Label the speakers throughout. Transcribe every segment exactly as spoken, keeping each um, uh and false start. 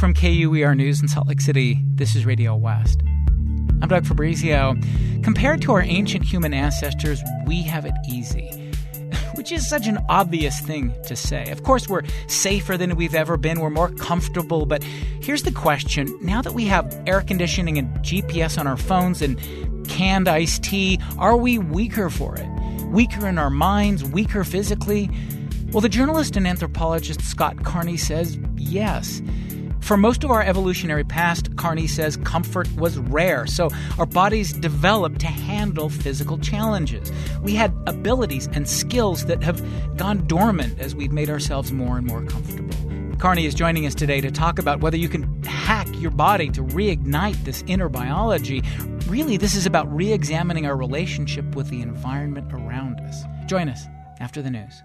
Speaker 1: from K U E R News in Salt Lake City, this is Radio West. I'm Doug Fabrizio. Compared to our ancient human ancestors, we have it easy, which is such an obvious thing to say. Of course, we're safer than we've ever been. We're more comfortable. But here's the question. Now that we have air conditioning and G P S on our phones and canned iced tea, are we weaker for it? Weaker in our minds, weaker physically? Well, the journalist and anthropologist Scott Carney says yes. For most of our evolutionary past, Carney says comfort was rare, so our bodies developed to handle physical challenges. We had abilities and skills that have gone dormant as we've made ourselves more and more comfortable. Carney is joining us today to talk about whether you can hack your body to reignite this inner biology. Really, this is about re-examining our relationship with the environment around us. Join us after the news.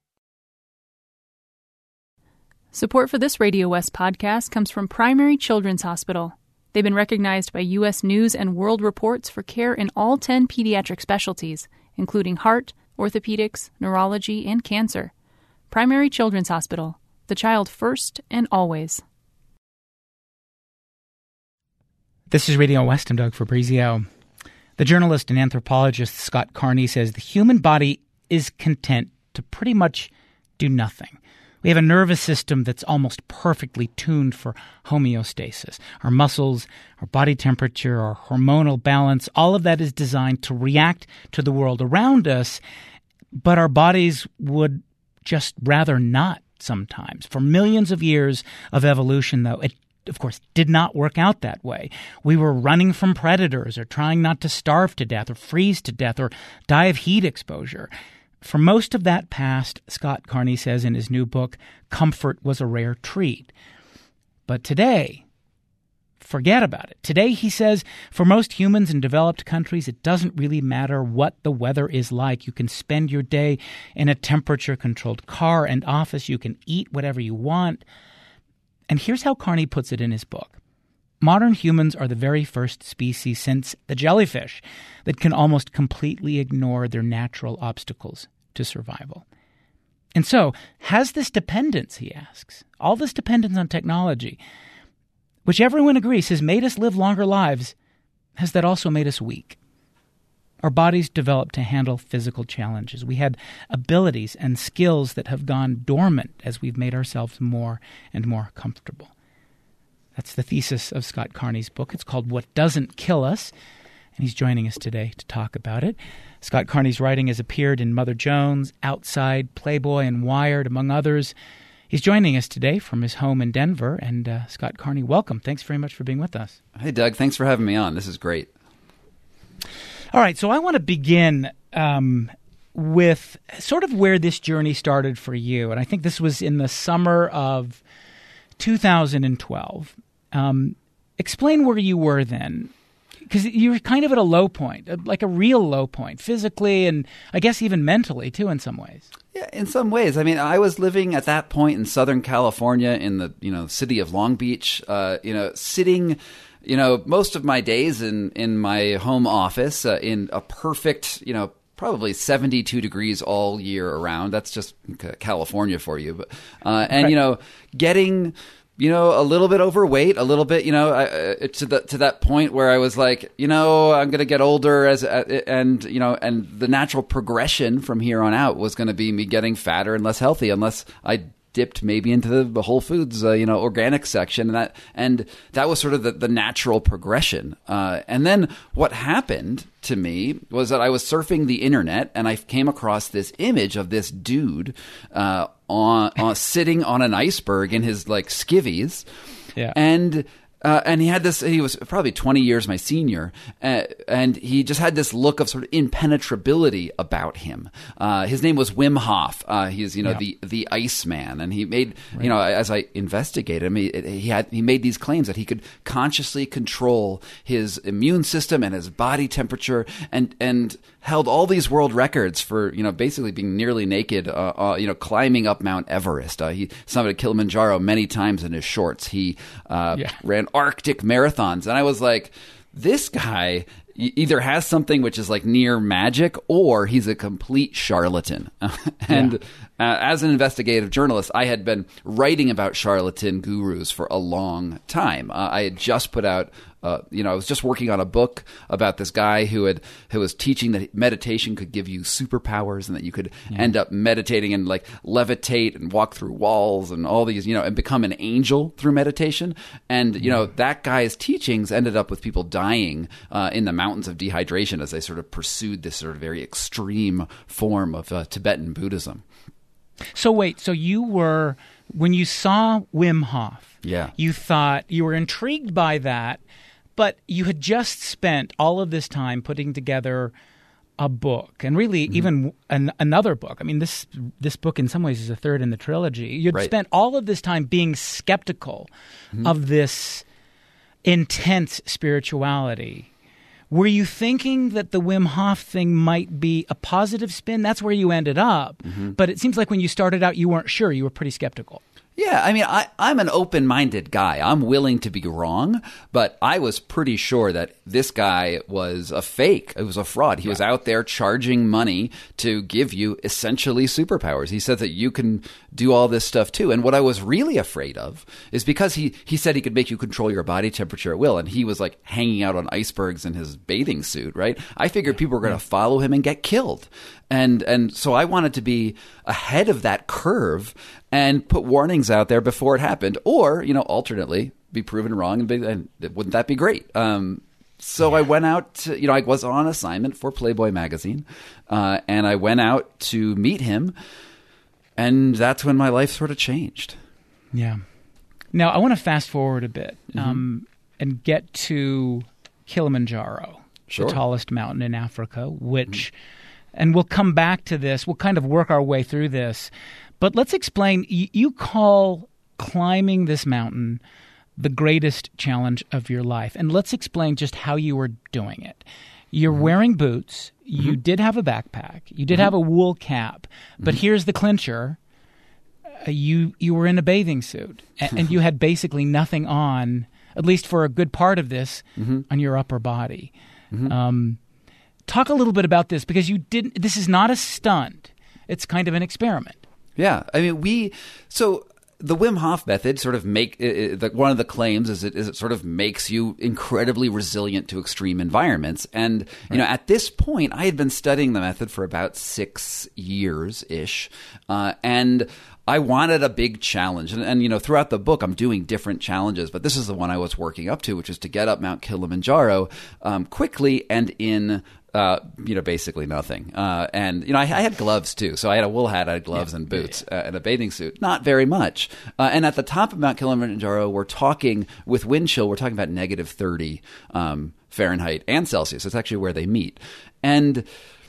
Speaker 2: Support for this Radio West podcast comes from Primary Children's Hospital. They've been recognized by U S News and World Reports for care in all ten pediatric specialties, including heart, orthopedics, neurology, and cancer. Primary Children's Hospital. The child first and always.
Speaker 1: This is Radio West. I'm Doug Fabrizio. The journalist and anthropologist Scott Carney says the human body is content to pretty much do nothing. We have a nervous system that's almost perfectly tuned for homeostasis. Our muscles, our body temperature, our hormonal balance, all of that is designed to react to the world around us, but our bodies would just rather not sometimes. For millions of years of evolution, though, it of course, did not work out that way. We were running from predators or trying not to starve to death or freeze to death or die of heat exposure. For most of that past, Scott Carney says in his new book, comfort was a rare treat. But today, forget about it. Today, he says, for most humans in developed countries, it doesn't really matter what the weather is like. You can spend your day in a temperature-controlled car and office. You can eat whatever you want. And here's how Carney puts it in his book. Modern humans are the very first species since the jellyfish that can almost completely ignore their natural obstacles to survival. And so, has this dependence, he asks, all this dependence on technology, which everyone agrees has made us live longer lives, has that also made us weak? Our bodies developed to handle physical challenges. We had abilities and skills that have gone dormant as we've made ourselves more and more comfortable. That's the thesis of Scott Carney's book. It's called What Doesn't Kill Us, and he's joining us today to talk about it. Scott Carney's writing has appeared in Mother Jones, Outside, Playboy, and Wired, among others. He's joining us today from his home in Denver, and uh, Scott Carney, welcome. Thanks very much for being with us.
Speaker 3: Hey, Doug. Thanks for having me on. This is great.
Speaker 1: All right, so I want to begin um, with sort of where this journey started for you, and I think this was in the summer of two thousand twelve. Um, explain where you were then, because you were kind of at a low point, like a real low point, physically and I guess even mentally too in some ways.
Speaker 3: Yeah, in some ways. I mean, I was living at that point in Southern California in the, you know, city of Long Beach, uh, you know, sitting, you know, most of my days in, in my home office uh, in a perfect, you know, probably seventy-two degrees all year around. That's just California for you. But, uh, and, right. you know, getting... you know, a little bit overweight, a little bit, you know, I, uh, to the, to that point where I was like, you know, I'm going to get older as, uh, and, you know, and the natural progression from here on out was going to be me getting fatter and less healthy unless I dipped maybe into the, the Whole Foods, uh, you know, organic section. And that, and that was sort of the, the natural progression. Uh, and then what happened to me was that I was surfing the internet and I came across this image of this dude, uh, on, on sitting on an iceberg in his like skivvies. Yeah. And, Uh, and he had this, he was probably twenty years my senior, uh, and he just had this look of sort of impenetrability about him. Uh, his name was Wim Hof. Uh, he's, you know, yeah. the, the Iceman. And he made, right. you know, as I investigated him, he, he had, he made these claims that he could consciously control his immune system and his body temperature and, and held all these world records for, you know, basically being nearly naked, uh, uh, you know, climbing up Mount Everest. Uh, he summited Kilimanjaro many times in his shorts. He uh, yeah. ran Arctic marathons. And I was like, this guy e- either has something which is like near magic, or he's a complete charlatan. and
Speaker 1: Yeah.
Speaker 3: uh, as an investigative journalist, I had been writing about charlatan gurus for a long time. Uh, I had just put out. Uh, you know, I was just working on a book about this guy who had who was teaching that meditation could give you superpowers and that you could yeah. end up meditating and like levitate and walk through walls and all these, you know, and become an angel through meditation. And, you know, that guy's teachings ended up with people dying uh, in the mountains of dehydration as they sort of pursued this sort of very extreme form of uh, Tibetan Buddhism.
Speaker 1: So wait, so you were, when you saw Wim Hof,
Speaker 3: yeah.
Speaker 1: you thought, you were intrigued by that, but you had just spent all of this time putting together a book, and really mm-hmm. even an, another book. I mean, this this book in some ways is a third in the trilogy. You'd
Speaker 3: right.
Speaker 1: spent all of this time being skeptical mm-hmm. of this intense spirituality. Were you thinking that the Wim Hof thing might be a positive spin? That's where you ended up. Mm-hmm. But it seems like when you started out, you weren't sure. You were pretty skeptical.
Speaker 3: Yeah, I mean, I, I'm an open-minded guy. I'm willing to be wrong, but I was pretty sure that this guy was a fake. It was a fraud. He yeah. was out there charging money to give you essentially superpowers. He said that you can do all this stuff too. And what I was really afraid of is because he, he said he could make you control your body temperature at will, and he was like hanging out on icebergs in his bathing suit, right? I figured people were going to follow him and get killed. And and so I wanted to be ahead of that curve and put warnings out there before it happened, or, you know, alternately, be proven wrong, and, be, and wouldn't that be great? Um, so yeah. I went out to, you know, I was on assignment for Playboy magazine, uh, and I went out to meet him, and that's when my life sort of changed.
Speaker 1: Yeah. Now, I want to fast forward a bit mm-hmm. um, and get to Kilimanjaro,
Speaker 3: sure.
Speaker 1: the tallest mountain in Africa, which... Mm-hmm. And we'll come back to this. We'll kind of work our way through this. But let's explain. You, you call climbing this mountain the greatest challenge of your life. And let's explain just how you were doing it. You're mm-hmm. wearing boots. You mm-hmm. did have a backpack. You did mm-hmm. have a wool cap. But mm-hmm. here's the clincher. Uh, you, you were in a bathing suit. And, and you had basically nothing on, at least for a good part of this, mm-hmm. on your upper body. Mm-hmm. Um Talk a little bit about this, because you didn't. This is not a stunt. It's kind of an experiment.
Speaker 3: Yeah, I mean, we so the Wim Hof method sort of make it, it, one of the claims is it is it sort of makes you incredibly resilient to extreme environments. And right. you know, at this point, I had been studying the method for about six years ish, uh, and I wanted a big challenge. And, and, you know, throughout the book, I'm doing different challenges, but this is the one I was working up to, which is to get up Mount Kilimanjaro um, quickly and in, uh, you know, basically nothing. Uh, and, you know, I, I had gloves too. So I had a wool hat, I had gloves yeah, and boots yeah, yeah. Uh, and a bathing suit. Not very much. Uh, and at the top of Mount Kilimanjaro, we're talking with wind chill, we're talking about negative thirty um, Fahrenheit and Celsius. It's actually where they meet. And,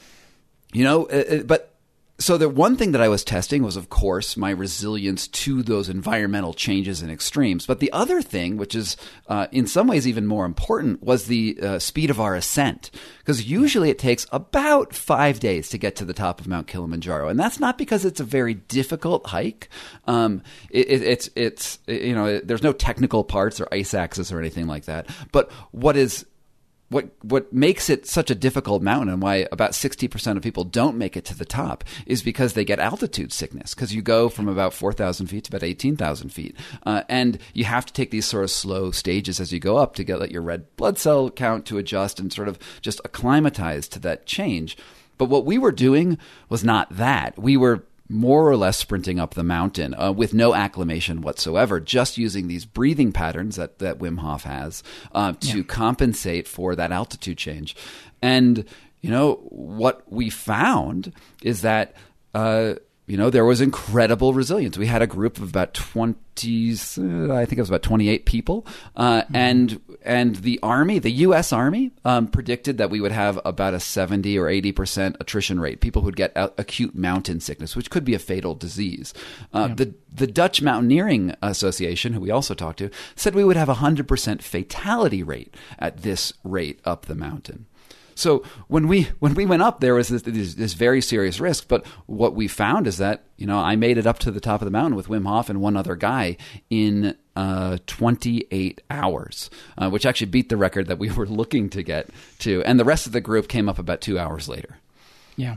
Speaker 3: you know, uh, but... So the one thing that I was testing was, of course, my resilience to those environmental changes and extremes. But the other thing, which is uh, in some ways even more important, was the uh, speed of our ascent. Because usually it takes about five days to get to the top of Mount Kilimanjaro. And that's not because it's a very difficult hike. Um, it, it, it's, it's you know, there's no technical parts or ice axes or anything like that. But what is... What what makes it such a difficult mountain, and why about sixty percent of people don't make it to the top, is because they get altitude sickness, because you go from about four thousand feet to about eighteen thousand feet. Uh, and you have to take these sort of slow stages as you go up to get like, your red blood cell count to adjust and sort of just acclimatize to that change. But what we were doing was not that. We were more or less sprinting up the mountain uh, with no acclimation whatsoever, just using these breathing patterns that, that Wim Hof has uh, to yeah. compensate for that altitude change. And, you know, what we found is that, uh, you know, there was incredible resilience. We had a group of about twenty, uh, I think it was about twenty-eight people. Uh, mm-hmm. And and the Army, the U S Army, um, predicted that we would have about a seventy or eighty percent attrition rate, people who'd get a- acute mountain sickness, which could be a fatal disease. Uh, yeah. The the Dutch Mountaineering Association, who we also talked to, said we would have a one hundred percent fatality rate at this rate up the mountain. so when we when we went up, there was this, this, this very serious risk. But what we found is that, you know, I made it up to the top of the mountain with Wim Hof and one other guy in uh, twenty-eight hours, uh, which actually beat the record that we were looking to get to. And the rest of the group came up about two hours later.
Speaker 1: Yeah.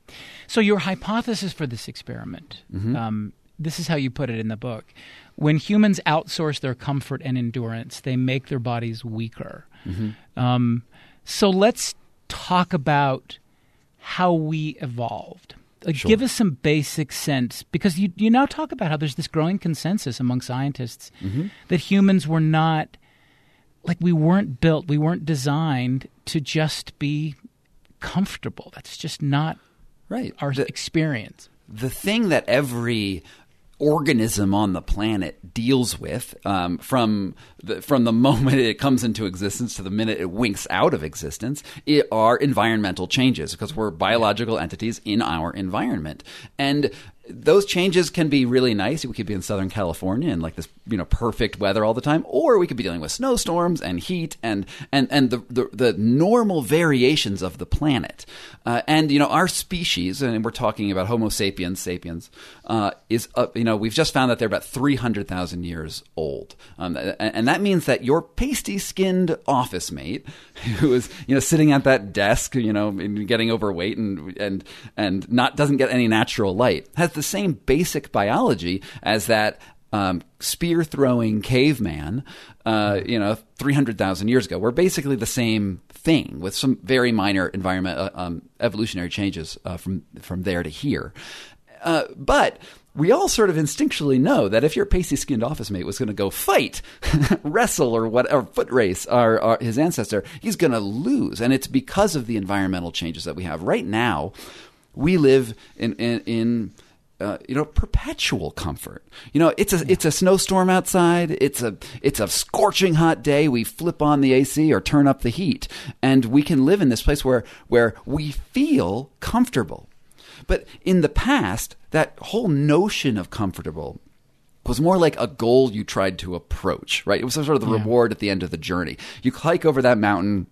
Speaker 1: So your hypothesis for this experiment,
Speaker 3: Mm-hmm.
Speaker 1: um, this is how you put it in the book. When humans outsource their comfort and endurance, they make their bodies weaker.
Speaker 3: Mm-hmm.
Speaker 1: Um, so let's talk about how we evolved. Like,
Speaker 3: Sure.
Speaker 1: give us some basic sense, because you you now talk about how there's this growing consensus among scientists
Speaker 3: Mm-hmm.
Speaker 1: that humans were not, like we weren't built, we weren't designed to just be comfortable. That's just not
Speaker 3: Right.
Speaker 1: our
Speaker 3: The-
Speaker 1: experience.
Speaker 3: The thing that every organism on the planet deals with, um, from the, from the moment it comes into existence to the minute it winks out of existence, it are environmental changes, because we're biological entities in our environment. And those changes can be really nice. We could be in Southern California and like this, you know, perfect weather all the time, or we could be dealing with snowstorms and heat and and and the the, the normal variations of the planet. Uh, and you know, our species, and we're talking about Homo sapiens, sapiens, uh, is uh, you know, we've just found that they're about three hundred thousand years old, um, and, and that means that your pasty-skinned office mate, who is, you know, sitting at that desk, you know, and getting overweight and and and not doesn't get any natural light, has the same basic biology as that um, spear-throwing caveman, uh, you know, three hundred thousand years ago. We're basically the same thing with some very minor environment uh, um, evolutionary changes uh, from from there to here. Uh, but we all sort of instinctually know that if your pasty-skinned office mate was going to go fight, wrestle, or what, or foot race our, our, his ancestor, he's going to lose. And it's because of the environmental changes that we have. Right now, we live in in, in Uh, you know, perpetual comfort. You know, it's a it's a snowstorm outside. It's a it's a scorching hot day. We flip on the A C or turn up the heat, and we can live in this place where where we feel comfortable. But in the past, that whole notion of comfortable was more like a goal you tried to approach, right? It was sort of the
Speaker 1: Yeah.
Speaker 3: reward at the end of the journey. You hike over that mountain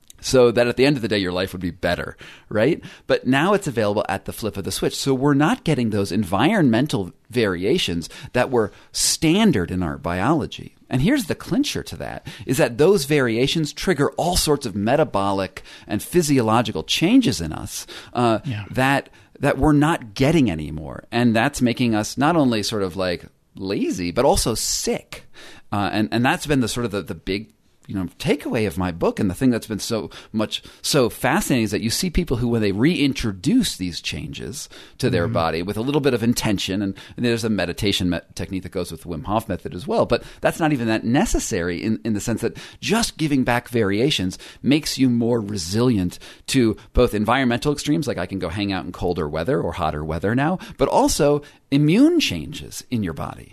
Speaker 3: so that at the end of the day, your life would be better, right? But now it's available at the flip of the switch. So we're not getting those environmental variations that were standard in our biology. And here's the clincher to that, is that those variations trigger all sorts of metabolic and physiological changes in us uh,
Speaker 1: Yeah.
Speaker 3: that that we're not getting anymore. And that's making us not only sort of like lazy, but also sick. Uh, and, and that's been the sort of the, the big you know, takeaway of my book, and the thing that's been so much so fascinating is that you see people who, when they reintroduce these changes to their mm-hmm. body with a little bit of intention, and, and there's a meditation me- technique that goes with the Wim Hof method as well, but that's not even that necessary in, in the sense that just giving back variations makes you more resilient to both environmental extremes, like I can go hang out in colder weather or hotter weather now, but also immune changes in your body.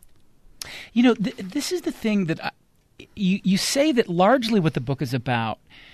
Speaker 1: You know, th- this is the thing that I, You you say that largely what the book is about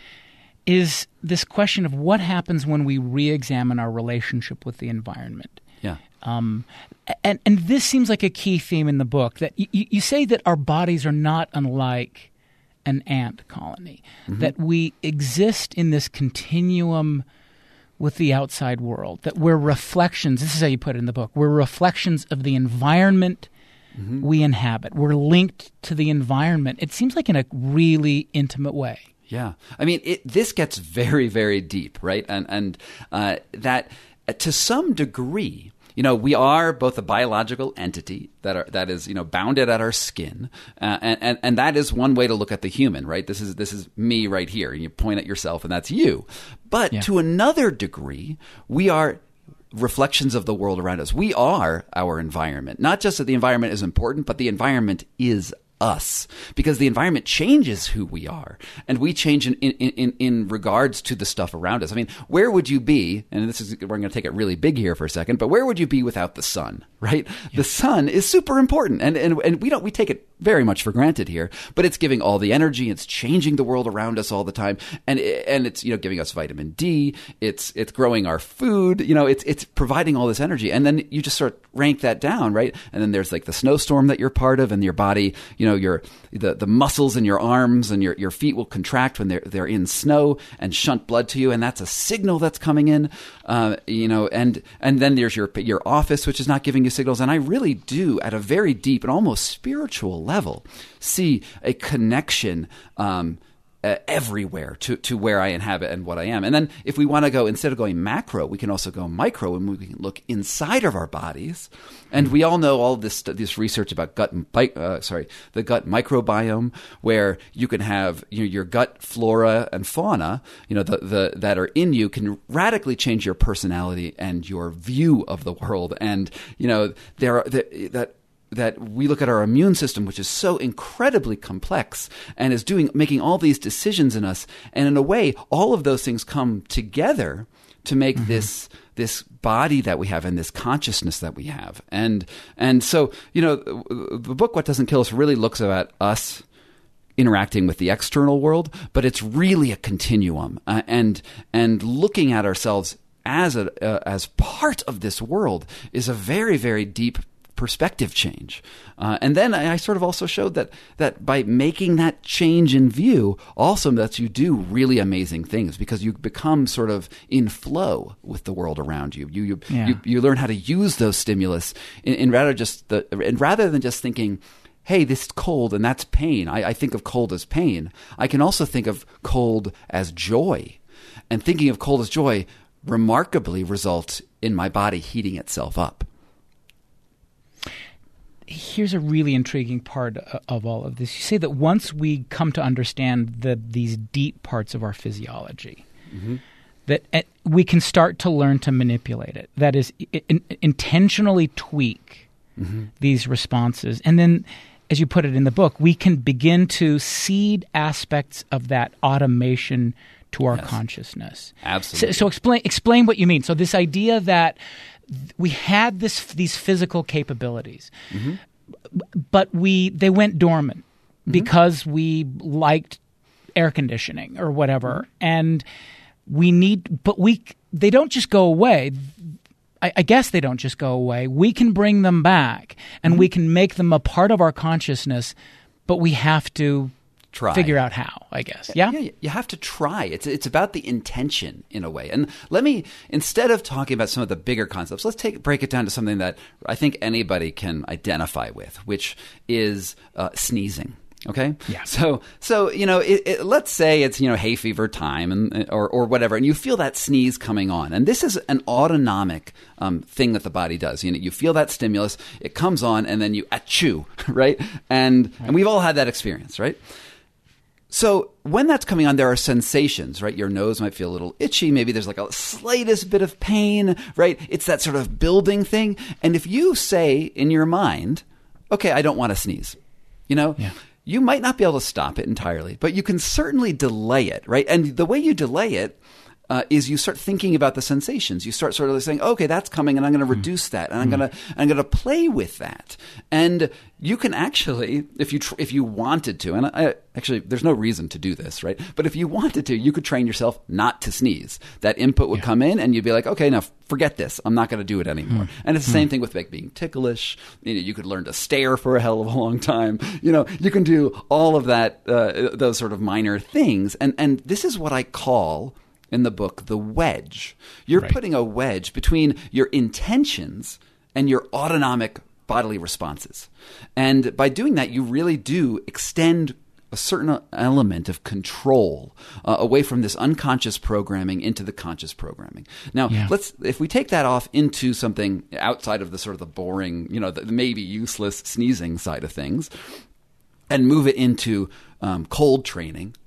Speaker 1: is this question of what happens when we re-examine our relationship with the environment.
Speaker 3: Yeah.
Speaker 1: Um, and, and this seems like a key theme in the book, that you, you say that our bodies are not unlike an ant colony, mm-hmm. that we exist in this continuum with the outside world, that we're reflections, this is how you put it in the book, we're reflections of the environment Mm-hmm. we inhabit. We're linked to the environment. It seems like in a really intimate way.
Speaker 3: Yeah. I mean, it, this gets very, very deep, right? And, and uh, that uh, to some degree, you know, we are both a biological entity that are, that is, you know, bounded at our skin. Uh, and, and, and that is one way to look at the human, right? This is, this is me right here. And you point at yourself and that's you. But
Speaker 1: yeah.
Speaker 3: to another degree, we are reflections of the world around us. We are our environment. Not just that the environment is important, but the environment is us, because the environment changes who we are, and we change in in, in, in regards to the stuff around us. I mean, where would you be, and this is, we're going to take it really big here for a second, but where would you be without the sun, right? Yeah. The sun is super important, and, and and we don't we take it very much for granted here, but it's giving all the energy, it's changing the world around us all the time, and and it's, you know, giving us vitamin D, it's it's growing our food, you know, it's it's providing all this energy, and then you just sort of rank that down, right? And then there's like the snowstorm that you're part of, and your body, you know, your the the muscles in your arms and your your feet will contract when they're they're in snow and shunt blood to you, and that's a signal that's coming in, uh, you know, and and then there's your your office, which is not giving you signals, and I really do, at a very deep and almost spiritual level, see a connection um, uh, everywhere to, to where I inhabit and what I am. And then if we want to go, instead of going macro, we can also go micro, and we can look inside of our bodies. And we all know all this this research about gut, uh, sorry, the gut microbiome, where you can have, you know, your gut flora and fauna, you know, the, the that are in you can radically change your personality and your view of the world. And, you know, there are the, that. that we look at our immune system, which is so incredibly complex and is doing, making all these decisions in us. And in a way, all of those things come together to make mm-hmm. this, this body that we have and this consciousness that we have. And, and so, you know, the book, What Doesn't Kill Us, really looks at us interacting with the external world, but it's really a continuum, uh, and, and looking at ourselves as a, uh, as part of this world is a very, very deep perspective change. Uh, and then I, I sort of also showed that that by making that change in view also lets you do really amazing things, because you become sort of in flow with the world around you. You you
Speaker 1: yeah.
Speaker 3: you, you learn how to use those stimulus in, in rather just the and rather than just thinking, hey, this is cold and that's pain. I, I think of cold as pain. I can also think of cold as joy. And thinking of cold as joy remarkably results in my body heating itself up.
Speaker 1: Here's a really intriguing part of all of this. You say that once we come to understand the, these deep parts of our physiology, mm-hmm. that we can start to learn to manipulate it. That is, in, intentionally tweak mm-hmm. these responses. And then, as you put it in the book, we can begin to seed aspects of that automation to our yes. consciousness.
Speaker 3: Absolutely.
Speaker 1: So, so explain explain what you mean. So this idea that we had this these physical capabilities, mm-hmm. but we they went dormant mm-hmm. because we liked air conditioning or whatever, mm-hmm. and we need. But we they don't just go away. I, I guess they don't just go away. We can bring them back, and mm-hmm. we can make them a part of our consciousness. But we have to
Speaker 3: try.
Speaker 1: Figure out how, I guess. Yeah?
Speaker 3: yeah? You have to try. It's it's about the intention in a way. And let me, instead of talking about some of the bigger concepts, let's take break it down to something that I think anybody can identify with, which is uh, sneezing. Okay.
Speaker 1: Yeah.
Speaker 3: So, so you know, it, it, let's say it's, you know, hay fever time, and or or whatever, and you feel that sneeze coming on, and this is an autonomic um, thing that the body does. You know, you feel that stimulus, it comes on, and then you achoo, right? And right. and we've all had that experience, right? So when that's coming on, there are sensations, right? Your nose might feel a little itchy. Maybe there's like a slightest bit of pain, right? It's that sort of building thing. And if you say in your mind, okay, I don't want to sneeze, you know,
Speaker 1: yeah.
Speaker 3: you might not be able to stop it entirely, but you can certainly delay it, right? And the way you delay it uh, is you start thinking about the sensations. You start sort of saying, okay, that's coming, and I'm going to reduce that, and I'm
Speaker 1: Mm.
Speaker 3: going to I'm going to play with that. And you can actually, if you tr- if you wanted to, and I, actually, there's no reason to do this, right? But if you wanted to, you could train yourself not to sneeze. That input would
Speaker 1: Yeah.
Speaker 3: come in, and you'd be like, okay, now forget this. I'm not going to do it anymore.
Speaker 1: Mm.
Speaker 3: And it's the same thing with like being ticklish. You know, you could learn to stare for a hell of a long time. You know, you can do all of that, uh, those sort of minor things. And and this is what I call in the book the wedge. You're
Speaker 1: Right.
Speaker 3: putting a wedge between your intentions and your autonomic bodily responses. And by doing that, you really do extend a certain element of control uh, away from this unconscious programming into the conscious programming. Now,
Speaker 1: Yeah.
Speaker 3: let's if we take that off into something outside of the sort of the boring, you know, the maybe useless sneezing side of things, and move it into um, cold training.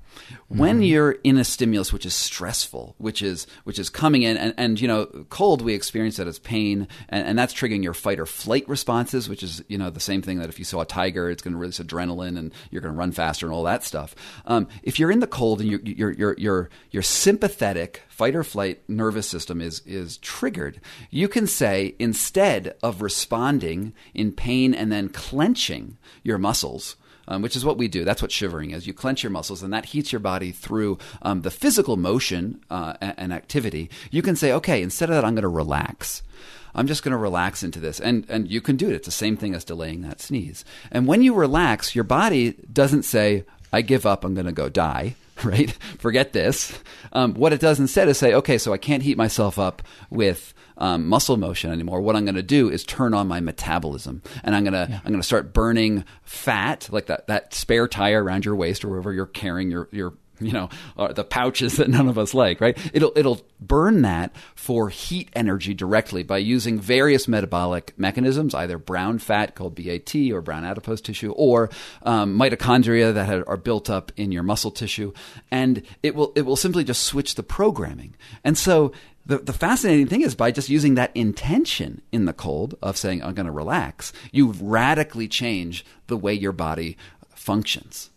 Speaker 3: When
Speaker 1: Mm-hmm.
Speaker 3: you're in a stimulus which is stressful, which is which is coming in, and, and you know, cold, we experience that as pain, and, and that's triggering your fight or flight responses, which is, you know, the same thing that if you saw a tiger, it's going to release adrenaline and you're going to run faster and all that stuff. Um, if you're in the cold and your your your your your sympathetic fight or flight nervous system is is triggered, you can say, instead of responding in pain and then clenching your muscles, Um, which is what we do. That's what shivering is. You clench your muscles, and that heats your body through um, the physical motion uh, and activity. You can say, okay, instead of that, I'm going to relax. I'm just going to relax into this. And and you can do it. It's the same thing as delaying that sneeze. And when you relax, your body doesn't say, I give up, I'm going to go die, right? Forget this. Um, what it does instead is say, okay, so I can't heat myself up with Um, muscle motion anymore. What I'm going to do is turn on my metabolism, and I'm going to yeah. I'm going to start burning fat, like that that spare tire around your waist or wherever you're carrying your your you know uh, the pouches that none of us like, right? It'll it'll burn that for heat energy directly by using various metabolic mechanisms, either brown fat called B A T or brown adipose tissue, or um, mitochondria that are, are built up in your muscle tissue, and it will it will simply just switch the programming. And so The, the fascinating thing is, by just using that intention in the cold of saying, I'm going to relax, you radically change the way your body functions.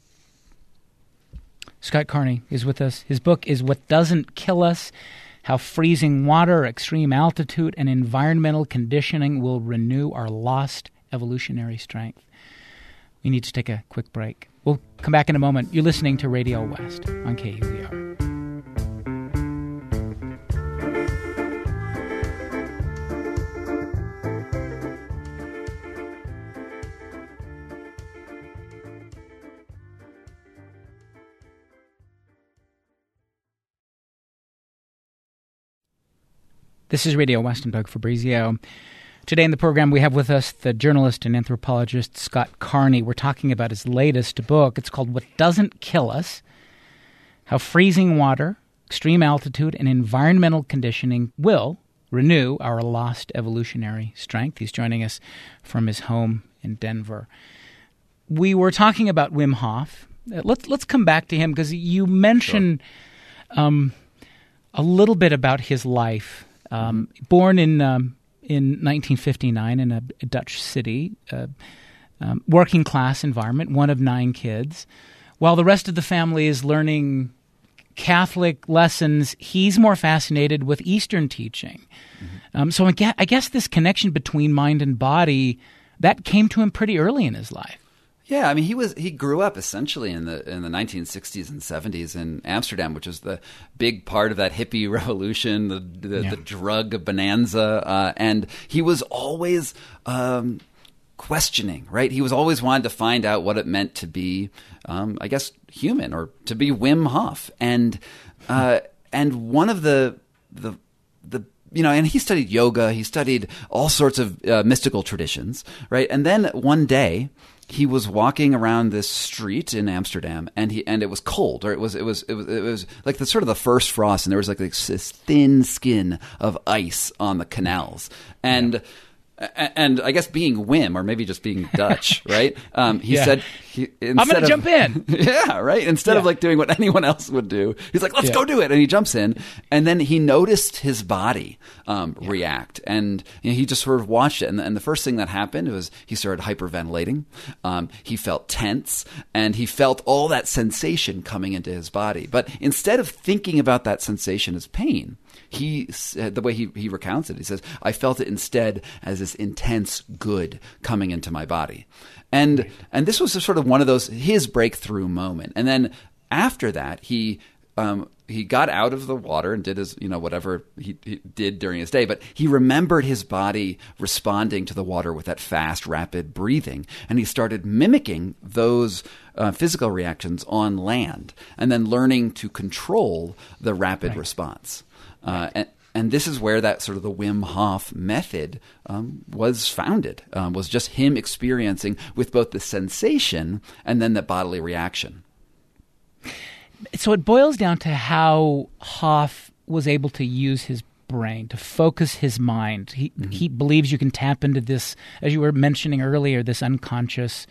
Speaker 1: Scott Carney is with us. His book is What Doesn't Kill Us: How Freezing Water, Extreme Altitude, and Environmental Conditioning Will Renew Our Lost Evolutionary Strength. We need to take a quick break. We'll come back in a moment. You're listening to Radio West on K U E R. This is Radio West. I'm Doug Fabrizio. Today in the program, we have with us the journalist and anthropologist Scott Carney. We're talking about his latest book. It's called What Doesn't Kill Us: How Freezing Water, Extreme Altitude, and Environmental Conditioning Will Renew Our Lost Evolutionary Strength. He's joining us from his home in Denver. We were talking about Wim Hof. Let's, let's come back to him, because you mentioned sure. um, a little bit about his life. Um, born in um, in nineteen fifty-nine in a, a Dutch city, uh, um, working class environment, one of nine kids. While the rest of the family is learning Catholic lessons, he's more fascinated with Eastern teaching. Mm-hmm. Um, so I guess, I guess this connection between mind and body, that came to him pretty early in his life.
Speaker 3: Yeah, I mean, he was he grew up essentially in the in the nineteen sixties and seventies in Amsterdam, which was the big part of that hippie revolution, the the,
Speaker 1: yeah.
Speaker 3: the drug bonanza, uh, and he was always um, questioning. Right, he was always wanted to find out what it meant to be, um, I guess, human, or to be Wim Hof, and uh, and one of the the the you know, and he studied yoga, he studied all sorts of uh, mystical traditions, right, and then one day he was walking around this street in Amsterdam, and he and it was cold, or it was it was it was it was like the sort of the first frost, and there was like this thin skin of ice on the canals, and. Yeah. And I guess being Wim, or maybe just being Dutch, right? Um, he
Speaker 1: yeah.
Speaker 3: said, he,
Speaker 1: "I'm going to jump in."
Speaker 3: Yeah, right. Instead
Speaker 1: yeah.
Speaker 3: of like doing what anyone else would do, he's like, "Let's
Speaker 1: yeah.
Speaker 3: go do it," and he jumps in. And then he noticed his body um, yeah. react, and you know, he just sort of watched it. And, and the first thing that happened was he started hyperventilating. Um, he felt tense, and he felt all that sensation coming into his body. But instead of thinking about that sensation as pain, he said, the way he, he recounts it, he says, I felt it instead as this intense good coming into my body. And right. and this was sort of one of those, his breakthrough moment. And then after that, he um, he got out of the water and did his, you know, whatever he, he did during his day. But he remembered his body responding to the water with that fast, rapid breathing. And he started mimicking those uh, physical reactions on land, and then learning to control the rapid right. response. Uh, and, and this is where that sort of the Wim Hof method um, was founded, um, was just him experiencing with both the sensation and then the bodily reaction.
Speaker 1: So it boils down to how Hof was able to use his brain, to focus his mind. He, mm-hmm. he believes you can tap into this, as you were mentioning earlier, this unconscious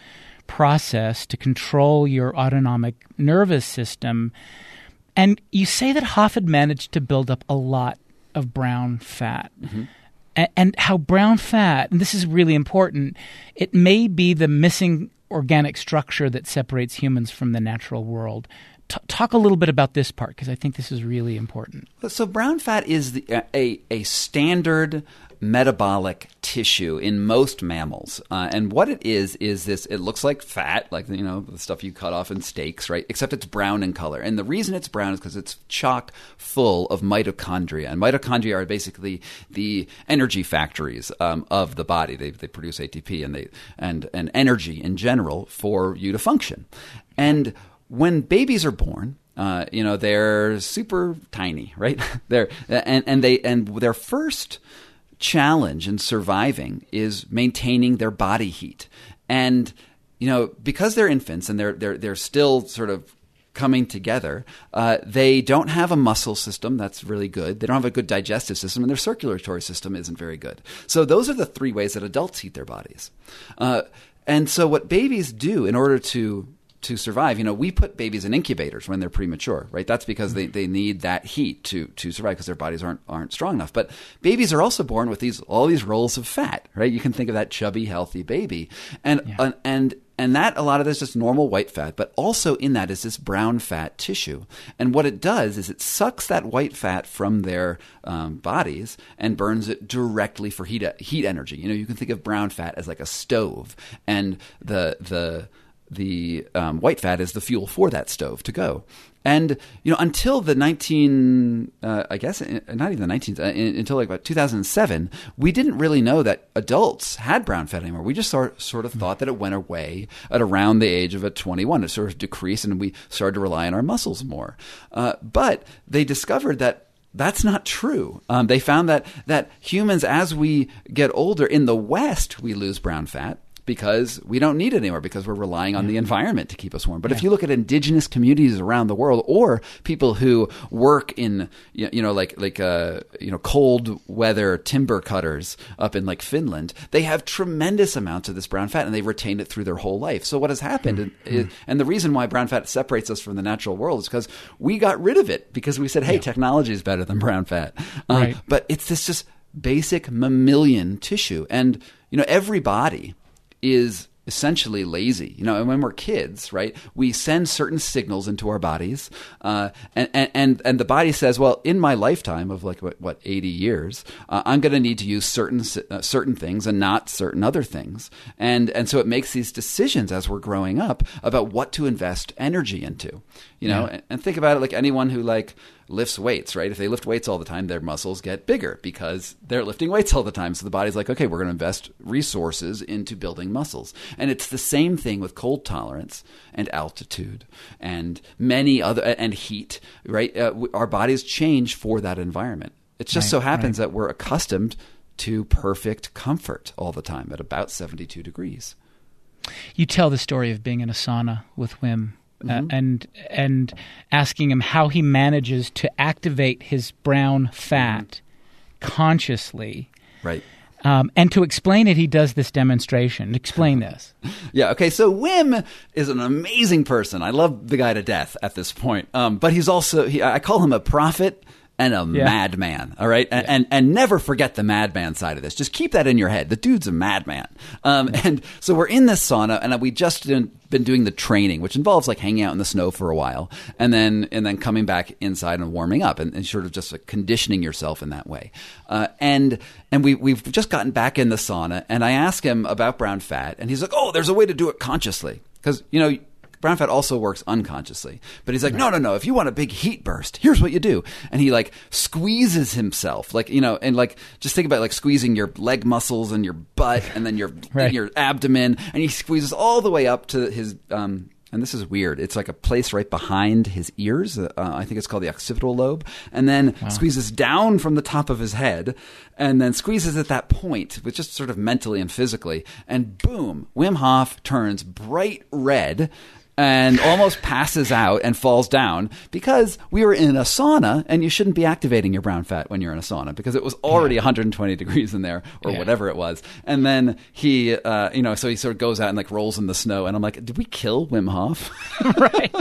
Speaker 1: process to control your autonomic nervous system. And you say that Hoff had managed to build up a lot of brown fat. Mm-hmm. A- and how brown fat, and this is really important, it may be the missing organic structure that separates humans from the natural world. T- talk a little bit about this part, because I think this is really important.
Speaker 3: So brown fat is the, a, a standard metabolic tissue in most mammals. Uh, and what it is, is this, it looks like fat, like, you know, the stuff you cut off in steaks, right? Except it's brown in color. And the reason it's brown is because it's chock full of mitochondria. And mitochondria are basically the energy factories um, of the body. They, they produce A T P and, they, and, and energy in general for you to function. And when babies are born, uh, you know, they're super tiny, right? they're, and, and, they, and their first challenge in surviving is maintaining their body heat. And, you know, because they're infants and they're they're they're still sort of coming together, uh, they don't have a muscle system that's really good. They don't have a good digestive system, and their circulatory system isn't very good. So those are the three ways that adults heat their bodies. Uh, and so what babies do in order to to survive, you know, we put babies in incubators when they're premature, right? That's because they, they need that heat to to survive because their bodies aren't aren't strong enough. But babies are also born with these all these rolls of fat, right? You can think of that chubby, healthy baby, and yeah. uh, and and that a lot of this is just normal white fat, but also in that is this brown fat tissue. And what it does is it sucks that white fat from their um, bodies and burns it directly for heat heat energy. You know, you can think of brown fat as like a stove, and the the The um, white fat is the fuel for that stove to go. And, you know, until the nineteen, uh, I guess, not even the nineteenth, uh, until like about two thousand seven, we didn't really know that adults had brown fat anymore. We just sort, sort of thought that it went away at around the age of a twenty-one. It sort of decreased and we started to rely on our muscles more. Uh, but they discovered that that's not true. Um, they found that that humans, as we get older, in the West, we lose brown fat because we don't need it anymore because we're relying on the environment to keep us warm. But yeah. if you look at indigenous communities around the world, or people who work in, you know, like like uh, you know, cold weather timber cutters up in like Finland, they have tremendous amounts of this brown fat and they've retained it through their whole life. So what has happened, mm-hmm. is, and the reason why brown fat separates us from the natural world is because we got rid of it because we said, hey, yeah. technology is better than brown fat. Um, right. But it's this just basic mammalian tissue, and you know, every body is essentially lazy. You know, and when we're kids, right, we send certain signals into our bodies, uh, and, and and the body says, well, in my lifetime of like what, what eighty years, uh, I'm going to need to use certain uh, certain things and not certain other things, and and so it makes these decisions as we're growing up about what to invest energy into. You know, yeah. and, and think about it like anyone who like lifts weights, right? If they lift weights all the time, their muscles get bigger because they're lifting weights all the time. So the body's like, okay, we're going to invest resources into building muscles. And it's the same thing with cold tolerance and altitude and many other, and heat, right? Uh, our bodies change for that environment. It just right, so happens right. that we're accustomed to perfect comfort all the time at about seventy-two degrees.
Speaker 1: You tell the story of being in a sauna with Wim. Uh, and and asking him how he manages to activate his brown fat mm-hmm. consciously.
Speaker 3: Right.
Speaker 1: Um, and to explain it, he does this demonstration. Explain this.
Speaker 3: Yeah, okay, so Wim is an amazing person. I love the guy to death at this point. Um, but he's also, he, I call him a prophet and a yeah. madman, all right? And, yeah. and and never forget the madman side of this. Just keep that in your head. The dude's a madman. Um, yeah. And so we're in this sauna, and we just been doing the training, which involves like hanging out in the snow for a while, and then and then coming back inside and warming up, and, and sort of just like conditioning yourself in that way. Uh, and and we we've just gotten back in the sauna, and I ask him about brown fat, and he's like, "Oh, there's a way to do it consciously," because you know. Brown fat also works unconsciously. But he's like, no, no, no. If you want a big heat burst, here's what you do. And he like squeezes himself. Like, you know, and like just think about like squeezing your leg muscles and your butt and then your right. your abdomen. And he squeezes all the way up to his um and this is weird. It's like a place right behind his ears. Uh, I think it's called the occipital lobe. And then wow. squeezes down from the top of his head and then squeezes at that point, but just sort of mentally and physically. And boom, Wim Hof turns bright red. and almost passes out and falls down because we were in a sauna, and you shouldn't be activating your brown fat when you're in a sauna because it was already yeah. one hundred twenty degrees in there or yeah. whatever it was. And then he, uh, you know, so he sort of goes out and like rolls in the snow, and I'm like, did we kill Wim Hof?
Speaker 1: Right.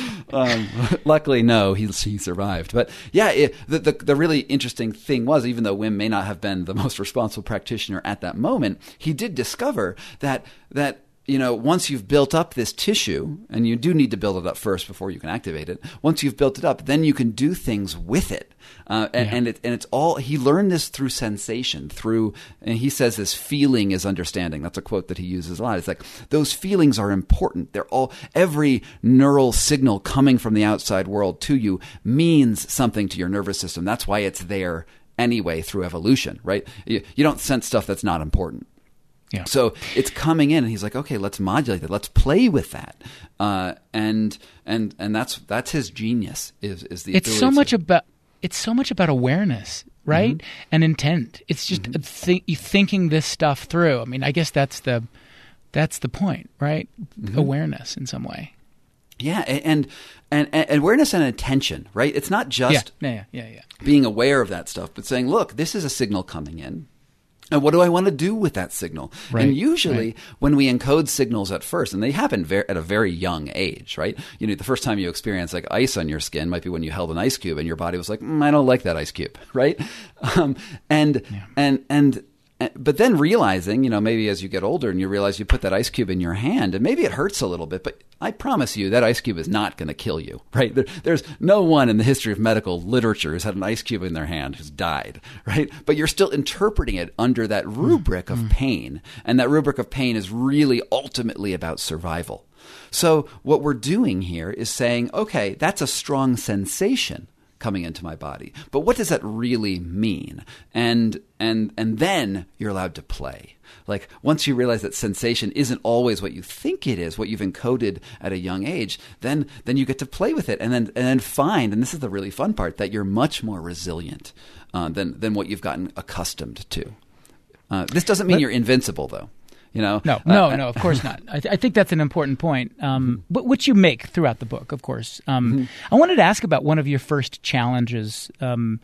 Speaker 3: um, luckily, no, he, he survived. But yeah, it, the, the the really interesting thing was, even though Wim may not have been the most responsible practitioner at that moment, he did discover that that. You know, once you've built up this tissue, and you do need to build it up first before you can activate it. Once you've built it up, then you can do things with it. Uh, and, yeah. and it and it's all, he learned this through sensation, through, and he says this feeling is understanding. That's a quote that he uses a lot. It's like, those feelings are important. They're all, every neural signal coming from the outside world to you means something to your nervous system. That's why it's there anyway through evolution, right? You, you don't sense stuff that's not important.
Speaker 1: Yeah.
Speaker 3: So it's coming in, and he's like, okay, let's modulate it. Let's play with that. Uh, and and and that's that's his genius is is the
Speaker 1: it's
Speaker 3: ability
Speaker 1: so much
Speaker 3: to,
Speaker 1: about it's so much about awareness, right? Mm-hmm. And intent. It's just mm-hmm. th- thinking this stuff through. I mean, I guess that's the that's the point, right? Mm-hmm. Awareness in some way.
Speaker 3: Yeah, and, and and awareness and attention, right? It's not just
Speaker 1: yeah, yeah, yeah, yeah.
Speaker 3: being aware of that stuff, but saying, look, this is a signal coming in. And what do I want to do with that signal?
Speaker 1: Right,
Speaker 3: and usually
Speaker 1: right.
Speaker 3: when we encode signals at first, and they happen ver- at a very young age, right? You know, the first time you experience like ice on your skin might be when you held an ice cube and your body was like, mm, I don't like that ice cube, right? Um, and, yeah. and, and, but then realizing, you know, maybe as you get older and you realize you put that ice cube in your hand and maybe it hurts a little bit, but I promise you that ice cube is not going to kill you, right? There, there's no one in the history of medical literature who's had an ice cube in their hand who's died, right? But you're still interpreting it under that rubric of pain. And that rubric of pain is really ultimately about survival. So what we're doing here is saying, okay, that's a strong sensation coming into my body. But what does that really mean? And and and then you're allowed to play. Like once you realize that sensation isn't always what you think it is, what you've encoded at a young age, then then you get to play with it and then and then find, and this is the really fun part, that you're much more resilient uh, than than what you've gotten accustomed to. Uh, this doesn't mean but, you're invincible, though. You know,
Speaker 1: no, no, uh, no, of course not. I, th- I think that's an important point, um, mm-hmm. which you make throughout the book, of course. Um, mm-hmm. I wanted to ask about one of your first challenges, um,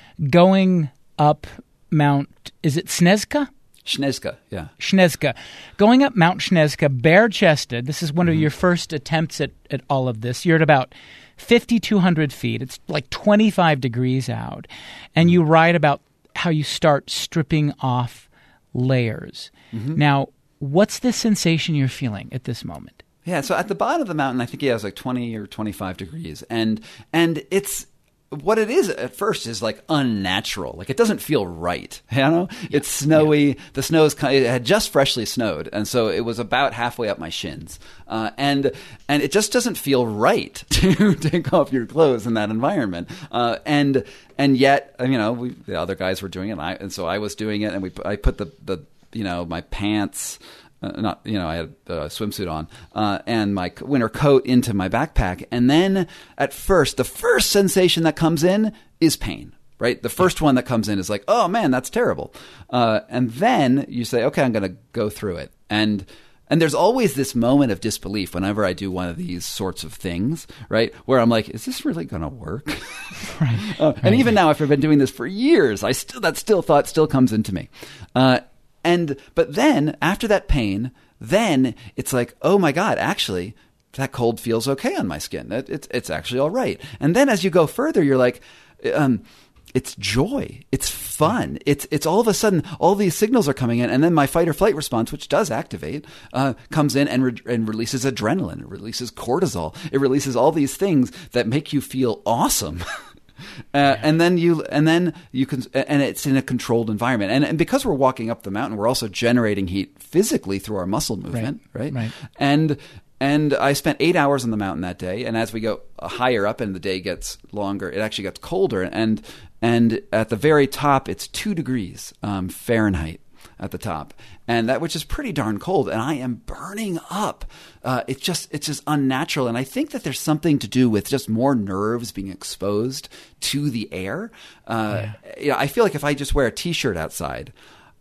Speaker 1: going up Mount, is it Snezka?
Speaker 3: Snezka, yeah.
Speaker 1: Snezka. Going up Mount Snezka bare-chested. This is one mm-hmm. of your first attempts at, at all of this. You're at about fifty-two hundred feet. It's like twenty-five degrees out. And you write about how you start stripping off layers. Mm-hmm. Now, what's the sensation you're feeling at this moment?
Speaker 3: Yeah, so at the bottom of the mountain, I think yeah, it was like twenty or twenty-five degrees. And and it's what it is at first is like unnatural. Like it doesn't feel right. You know, yeah. It's snowy. Yeah. The snow is kind of, it had just freshly snowed, and so it was about halfway up my shins. Uh, and and it just doesn't feel right to take off your clothes in that environment. Uh, and and yet, you know, we, the other guys were doing it, and, I, and so I was doing it, and we I put the the you know my pants. Uh, not, you know, I had a swimsuit on uh, and my winter coat into my backpack. And then at first, the first sensation that comes in is pain, right? The first one that comes in is like, oh, man, that's terrible. Uh, and then you say, okay, I'm going to go through it. And and there's always this moment of disbelief whenever I do one of these sorts of things, right, where I'm like, is this really going to work?
Speaker 1: Right.
Speaker 3: uh, and even now, after I've been doing this for years, I still that still thought still comes into me. Uh And but then after that pain, then it's like, oh my God, actually, that cold feels okay on my skin. It, it's it's actually all right. And then as you go further, you're like, um, it's joy, it's fun. It's it's all of a sudden all these signals are coming in, and then my fight or flight response, which does activate, uh, comes in and re- and releases adrenaline, it releases cortisol, it releases all these things that make you feel awesome. Uh, yeah. And then you, and then you can, and it's in a controlled environment. And, and because we're walking up the mountain, we're also generating heat physically through our muscle movement, right?
Speaker 1: Right. right.
Speaker 3: And and I spent eight hours on the mountain that day. And as we go higher up and the day gets longer, it actually gets colder. And and at the very top, it's two degrees um, Fahrenheit at the top, and that which is pretty darn cold, and I am burning up. Uh, it's just it's just unnatural, and I think that there's something to do with just more nerves being exposed to the air. Uh, yeah. You know, I feel like if I just wear a t-shirt outside,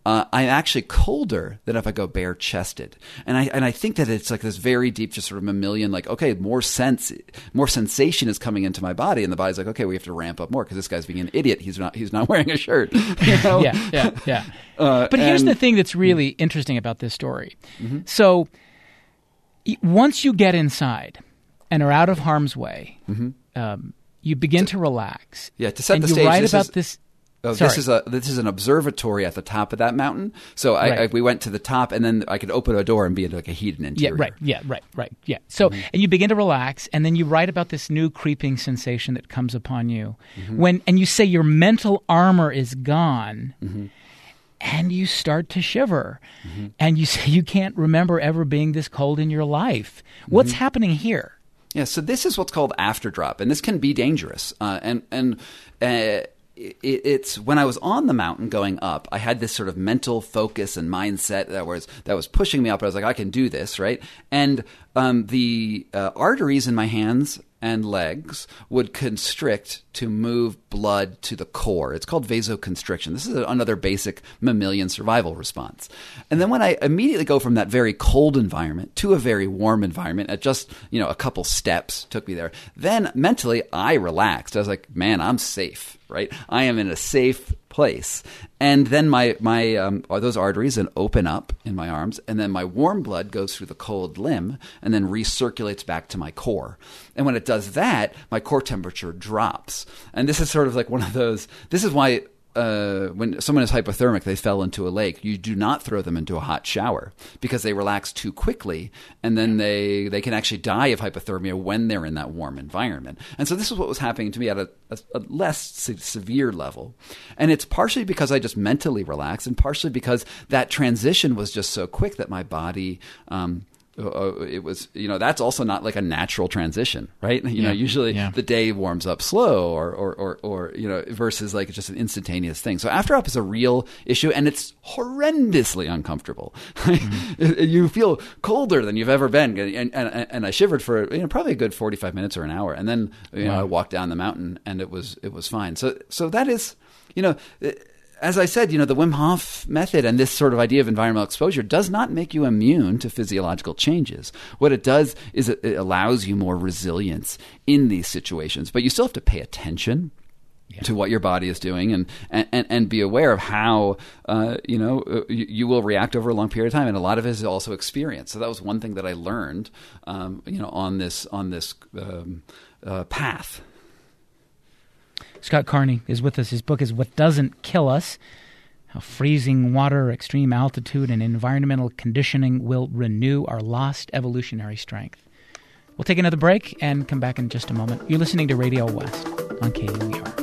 Speaker 3: uh, I'm actually colder than if I go bare chested. And I and I think that it's like this very deep, just sort of mammalian, like, okay, more sense, more sensation is coming into my body, and the body's like, okay, we have to ramp up more because this guy's being an idiot. He's not he's not wearing a shirt. You know?
Speaker 1: yeah, yeah, yeah.
Speaker 3: Uh,
Speaker 1: but here's
Speaker 3: and,
Speaker 1: the thing that's really interesting about this story. Mm-hmm. So y- once you get inside and are out of harm's way, mm-hmm. um, you begin to, to relax.
Speaker 3: Yeah, to set
Speaker 1: and
Speaker 3: the
Speaker 1: you
Speaker 3: stage.
Speaker 1: write
Speaker 3: this
Speaker 1: about
Speaker 3: is,
Speaker 1: this.
Speaker 3: Oh,
Speaker 1: Sorry.
Speaker 3: this is a this is an observatory at the top of that mountain. So I,
Speaker 1: right.
Speaker 3: I, we went to the top, and then I could open a door and be in like a heated interior.
Speaker 1: Yeah, right. Yeah, right, right. Yeah. So mm-hmm. and you begin to relax, and then you write about this new creeping sensation that comes upon you mm-hmm. when, and you say your mental armor is gone. Mm-hmm. And you start to shiver. Mm-hmm. And you say you can't remember ever being this cold in your life. What's mm-hmm. happening here?
Speaker 3: Yeah, so this is what's called afterdrop, and this can be dangerous. Uh, and and uh, it, it's when I was on the mountain going up, I had this sort of mental focus and mindset that was that was pushing me up. I was like, I can do this, right? And um, the uh, arteries in my hands and legs would constrict to move blood to the core. It's called vasoconstriction. This is another basic mammalian survival response. And then when I immediately go from that very cold environment to a very warm environment at just, you know, a couple steps took me there, then mentally I relaxed. I was like, man, I'm safe, right? I am in a safe place. And then my my um, those arteries then open up in my arms, and then my warm blood goes through the cold limb and then recirculates back to my core. And when it does that, my core temperature drops. And this is sort of like one of those. This is why uh, when someone is hypothermic, they fell into a lake. You do not throw them into a hot shower because they relax too quickly, and then they they can actually die of hypothermia when they're in that warm environment. And so this is what was happening to me at a, a, a less se- severe level. And it's partially because I just mentally relaxed, and partially because that transition was just so quick that my body um, Uh, it was, you know, that's also not like a natural transition, right? You yeah. know, usually yeah. the day warms up slow or, or, or, or, you know, versus like just an instantaneous thing. So afterdrop is a real issue, and it's horrendously uncomfortable. Mm-hmm. You feel colder than you've ever been. And, and, and I shivered for, you know, probably a good forty-five minutes or an hour. And then, you know, wow. I walked down the mountain and it was, it was fine. So, so that is, you know, it, as I said, you know, the Wim Hof method and this sort of idea of environmental exposure does not make you immune to physiological changes. What it does is it, it allows you more resilience in these situations, but you still have to pay attention yeah. to what your body is doing and, and, and be aware of how, uh, you know, you, you will react over a long period of time. And a lot of it is also experience. So that was one thing that I learned, um, you know, on this, on this um, uh, path.
Speaker 1: Scott Carney is with us. His book is What Doesn't Kill Us, How Freezing Water, Extreme Altitude, and Environmental Conditioning Will Renew Our Lost Evolutionary Strength. We'll take another break and come back in just a moment. You're listening to Radio West on K U E R.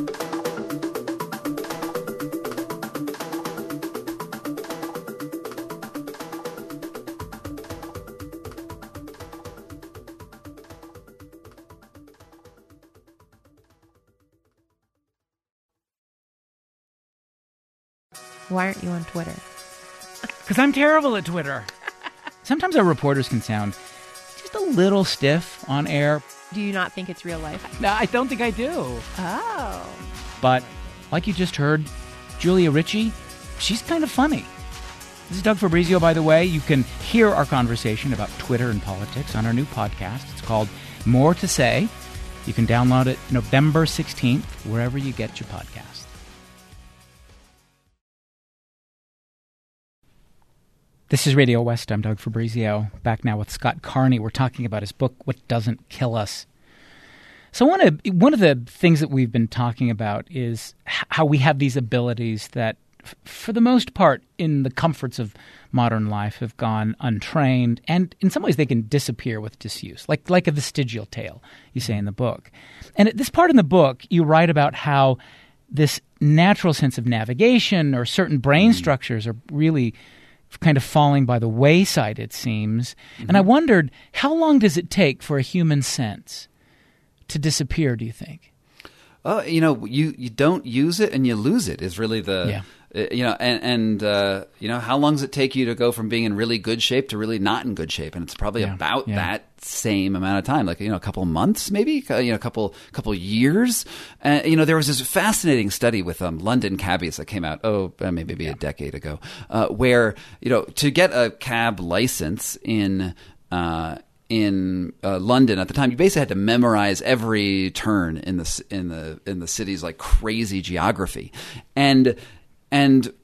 Speaker 4: Why aren't you on Twitter?
Speaker 1: Because I'm terrible at Twitter. Sometimes our reporters can sound just a little stiff on air.
Speaker 4: Do you not think it's real life?
Speaker 1: No, I don't think I do.
Speaker 4: Oh.
Speaker 1: But like you just heard, Julia Ritchie, she's kind of funny. This is Doug Fabrizio, by the way. You can hear our conversation about Twitter and politics on our new podcast. It's called More to Say. You can download it November sixteenth, wherever you get your podcast. This is Radio West. I'm Doug Fabrizio. Back now with Scott Carney. We're talking about his book, What Doesn't Kill Us. So one of, one of the things that we've been talking about is how we have these abilities that, f- for the most part, in the comforts of modern life, have gone untrained. And in some ways, they can disappear with disuse, like, like a vestigial tail, you say in the book. And at this part in the book, you write about how this natural sense of navigation or certain brain mm. structures are really kind of falling by the wayside, it seems. Mm-hmm. And I wondered, how long does it take for a human sense to disappear, do you think?
Speaker 3: Oh, you know, you, you don't use it and you lose it is really the, Uh, You know, and, and uh, you know, how long does it take you to go from being in really good shape to really not in good shape? And it's probably
Speaker 1: Yeah,
Speaker 3: about
Speaker 1: yeah.
Speaker 3: that same amount of time, like, you know, a couple months, maybe, uh, you know, a couple couple years. Uh, you know, there was this fascinating study with um, London cabbies that came out, oh, uh, maybe, maybe a decade ago, uh, where, you know, to get a cab license in uh, in uh, London at the time, you basically had to memorize every turn in the c- in the in the city's like crazy geography, and and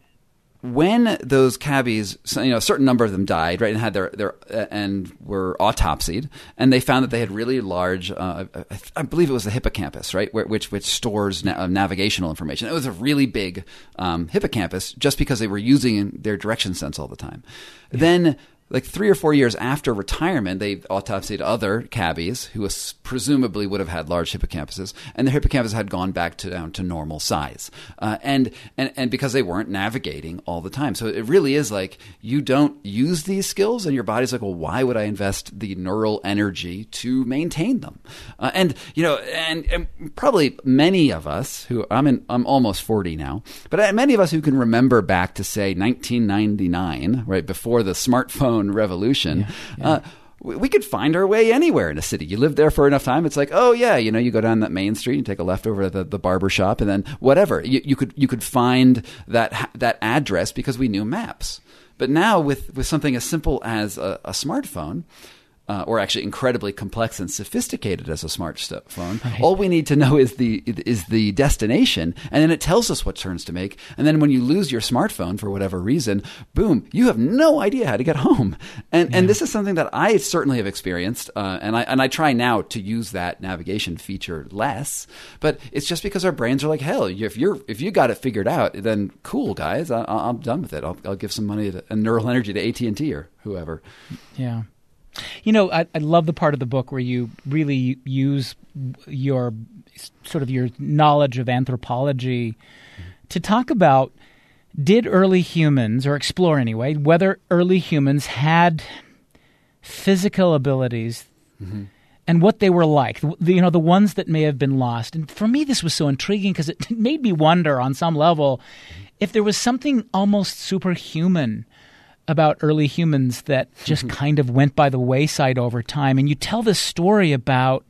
Speaker 3: when those cabbies, so, you know, a certain number of them died, right, and had their their uh, and were autopsied, and they found that they had really large, uh, I, I believe it was the hippocampus, right, where, which which stores na- uh, navigational information. It was a really big um, hippocampus, just because they were using their direction sense all the time. Yeah. Then, like three or four years after retirement, they autopsied other cabbies who was, presumably would have had large hippocampuses, and their hippocampus had gone back to down to normal size, uh, and and and because they weren't navigating all the time. So it really is like you don't use these skills, and your body's like, well, why would I invest the neural energy to maintain them? Uh, and you know, and, and probably many of us who I'm in, I'm almost forty now, but many of us who can remember back to say nineteen ninety-nine, right before the smartphone revolution,
Speaker 1: Yeah, yeah.
Speaker 3: Uh, we, we could find our way anywhere in a city. You live there for enough time, it's like, oh yeah, you know, you go down that main street and take a left over to the, the barber shop, and then whatever. You, you could you could find that that address because we knew maps. But now with, with something as simple as a, a smartphone, Uh, or actually incredibly complex and sophisticated as a smartphone.
Speaker 1: Right.
Speaker 3: All we need to know is the is the destination, and then it tells us what turns to make. And then when you lose your smartphone for whatever reason, boom, you have no idea how to get home. And
Speaker 1: Yeah.
Speaker 3: and this is something that I certainly have experienced, uh, and I and I try now to use that navigation feature less. But it's just because our brains are like, hell, if you're if you got it figured out, then cool, guys, I, I'm done with it. I'll, I'll give some money to, and neural energy to A T and T or whoever.
Speaker 1: Yeah. You know, I, I love the part of the book where you really use your sort of your knowledge of anthropology to talk about, did early humans, or explore anyway, whether early humans had physical abilities
Speaker 3: Mm-hmm.
Speaker 1: and what they were like, the, you know, the ones that may have been lost. And for me, this was so intriguing because it made me wonder on some level if there was something almost superhuman about early humans that just kind of went by the wayside over time. And you tell this story about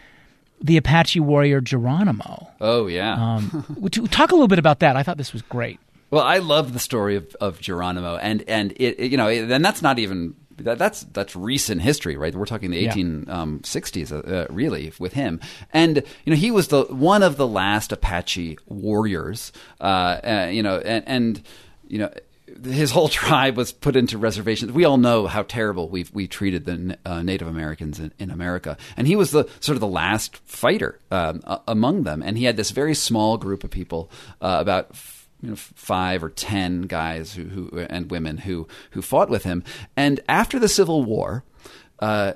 Speaker 1: the Apache warrior Geronimo.
Speaker 3: Oh yeah.
Speaker 1: Um, would you talk a little bit about that? I thought this was great.
Speaker 3: Well, I love the story of, of Geronimo, and and it, it you know, and that's not even that, that's that's recent history, right? We're talking the
Speaker 1: Yeah.
Speaker 3: eighteen sixties, uh, really, with him. And you know, he was the one of the last Apache warriors, uh, uh, you know, and, and you know. His whole tribe was put into reservations. We all know how terrible we we treated the uh, Native Americans in, in America, and he was the sort of the last fighter um, uh, among them. And he had this very small group of people, uh, about f- you know, five or ten guys who, who and women who who fought with him. And after the Civil War, uh,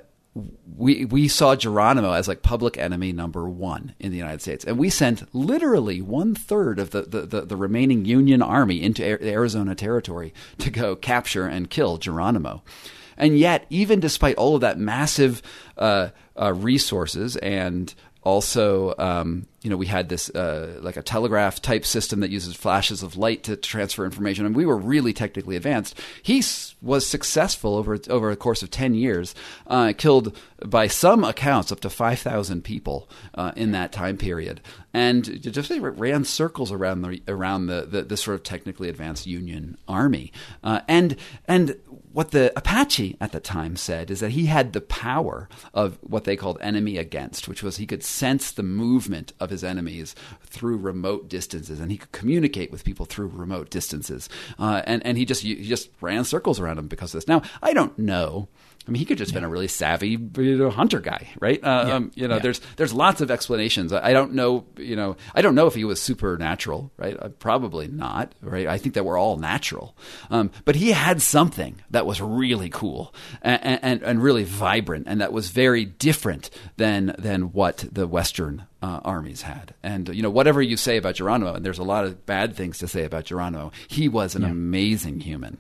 Speaker 3: we we saw Geronimo as like public enemy number one in the United States, and we sent literally one third of the the, the, the remaining Union Army into Air, the Arizona Territory to go capture and kill Geronimo. And yet, even despite all of that massive uh, uh, resources, and also, um, you know, we had this uh, like a telegraph type system that uses flashes of light to transfer information, and we were really technically advanced. He s- was successful over over a course of ten years, uh, killed by some accounts up to five thousand people uh, in that time period, and just ran circles around the around the, the, the sort of technically advanced Union Army. Uh, and and what the Apache at the time said is that he had the power of what they called enemy against, which was he could sense the movement of his enemies through remote distances, and he could communicate with people through remote distances. Uh, and and he just he just ran circles around them because of this. Now, I don't know. I mean, he could just yeah. been a really savvy, you know, hunter guy, right? Uh,
Speaker 1: yeah.
Speaker 3: um, you know,
Speaker 1: yeah.
Speaker 3: there's there's lots of explanations. I, I don't know, you know, I don't know if he was supernatural, right? Uh, probably not, right? I think that we're all natural, um, but he had something that was really cool and, and and really vibrant, and that was very different than than what the Western uh, armies had. And you know, whatever you say about Geronimo, and there's a lot of bad things to say about Geronimo, he was an
Speaker 1: yeah.
Speaker 3: amazing human.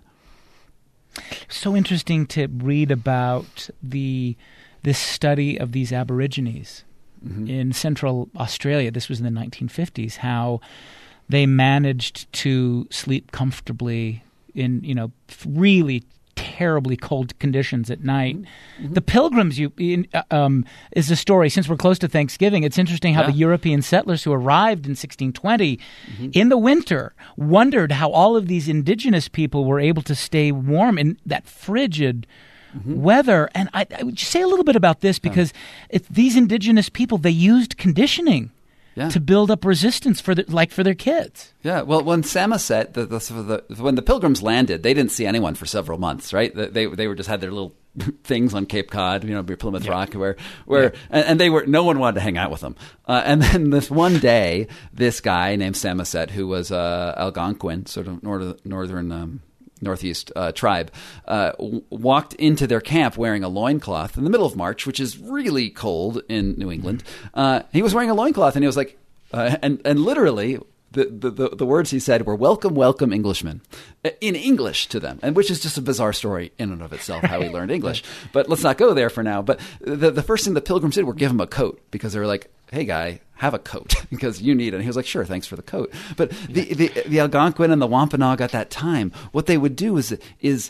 Speaker 1: So interesting to read about the this study of these Aborigines mm-hmm. in Central Australia. This was in the nineteen fifties. How they managed to sleep comfortably in, you know, really terribly cold conditions at night. Mm-hmm. The Pilgrims you in, uh, um, is a story. Since we're close to Thanksgiving, it's interesting how
Speaker 3: yeah.
Speaker 1: the European settlers who arrived in sixteen twenty mm-hmm. in the winter wondered how all of these indigenous people were able to stay warm in that frigid mm-hmm. weather. And I, I would say a little bit about this because yeah. it's these indigenous people, they used conditioning Yeah. to build up resistance for the, like for their kids.
Speaker 3: Yeah, well, when Samoset, the, the, the, when the Pilgrims landed, they didn't see anyone for several months, right? They they were just had their little things on Cape Cod, you know, Plymouth yeah. Rock, where where yeah. and, and they were no one wanted to hang out with them. Uh, and then this one day, this guy named Samoset, who was uh, Algonquin, sort of northern northern. Um, Northeast uh, tribe, uh, w- walked into their camp wearing a loincloth in the middle of March, which is really cold in New England. Uh, he was wearing a loincloth, and he was like, uh, and and literally, the, the, the, the words he said were, welcome, welcome, Englishmen, in English to them, and which is just a bizarre story in and of itself, how he learned English. But let's not go there for now. But the, the first thing the Pilgrims did were give him a coat, because they were like, hey, guy, have a coat because you need it. And he was like, sure, thanks for the coat. But the, the, the Algonquin and the Wampanoag at that time, what they would do is is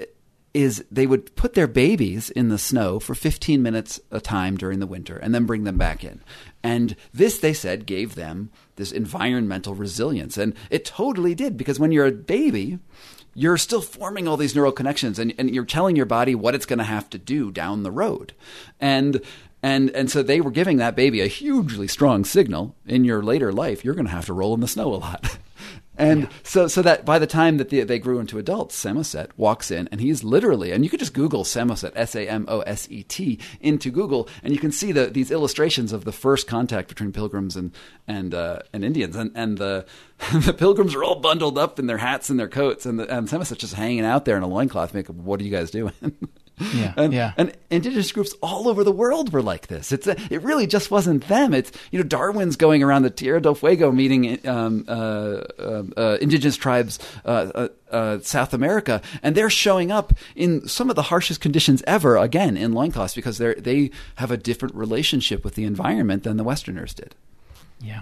Speaker 3: is they would put their babies in the snow for fifteen minutes a time during the winter and then bring them back in. And this, they said, gave them this environmental resilience. And it totally did, because when you're a baby, you're still forming all these neural connections, and, and you're telling your body what it's going to have to do down the road. And And and so they were giving that baby a hugely strong signal. In your later life, you're going to have to roll in the snow a lot. And yeah. so so that by the time that the, they grew into adults, Samoset walks in, and he's literally, and you could just Google Samoset, S A M O S E T, into Google, and you can see the, these illustrations of the first contact between Pilgrims and and uh, and Indians. And and the the Pilgrims are all bundled up in their hats and their coats, and, the, and Samoset's just hanging out there in a loincloth, making, what are you guys doing?
Speaker 1: Yeah,
Speaker 3: and,
Speaker 1: yeah.
Speaker 3: and indigenous groups all over the world were like this. It's a, it really just wasn't them. It's, you know, Darwin's going around the Tierra del Fuego meeting um, uh, uh, uh, indigenous tribes, uh, uh, uh, South America, and they're showing up in some of the harshest conditions ever, again, in loincloths, because they they have a different relationship with the environment than the Westerners did.
Speaker 1: Yeah.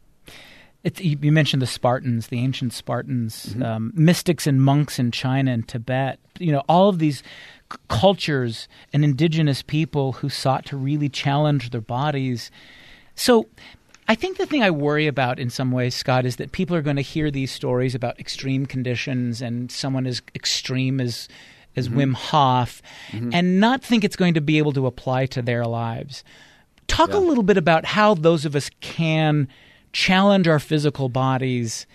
Speaker 1: It's, you mentioned the Spartans, the ancient Spartans,
Speaker 3: Mm-hmm.
Speaker 1: um, mystics and monks in China and Tibet. You know, all of these c- cultures and indigenous people who sought to really challenge their bodies. So I think the thing I worry about in some ways, Scott, is that people are going to hear these stories about extreme conditions and someone as extreme as, as mm-hmm. Wim Hof mm-hmm. and not think it's going to be able to apply to their lives. Talk yeah. a little bit about how those of us can challenge our physical bodies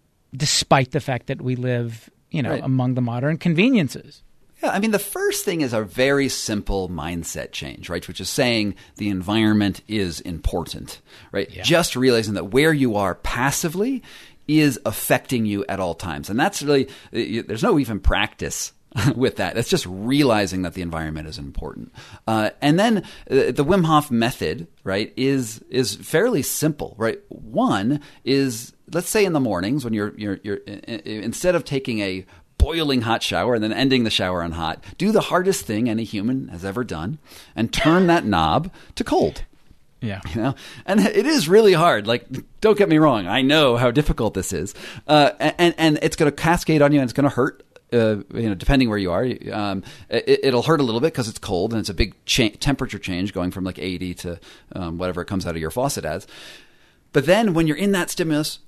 Speaker 1: despite the fact that we live, you know,
Speaker 3: right.
Speaker 1: among the modern conveniences.
Speaker 3: Yeah, I mean, the first thing is a very simple mindset change, right? Which is saying the environment is important, right?
Speaker 1: Yeah.
Speaker 3: Just realizing that where you are passively is affecting you at all times. And that's really, there's no even practice with that. It's just realizing that the environment is important. Uh, and then uh, the Wim Hof method, right, is is fairly simple, right? One is, let's say in the mornings when you're you're you're instead of taking a boiling hot shower and then ending the shower on hot, do the hardest thing any human has ever done and turn that knob to cold.
Speaker 1: Yeah.
Speaker 3: You know, and it is really hard. Like, don't get me wrong. I know how difficult this is. Uh, and, and it's going to cascade on you, and it's going to hurt. Uh, you know, depending where you are, um, it, it'll hurt a little bit because it's cold and it's a big cha- temperature change going from like eighty to um, whatever it comes out of your faucet as. But then when you're in that stimulus,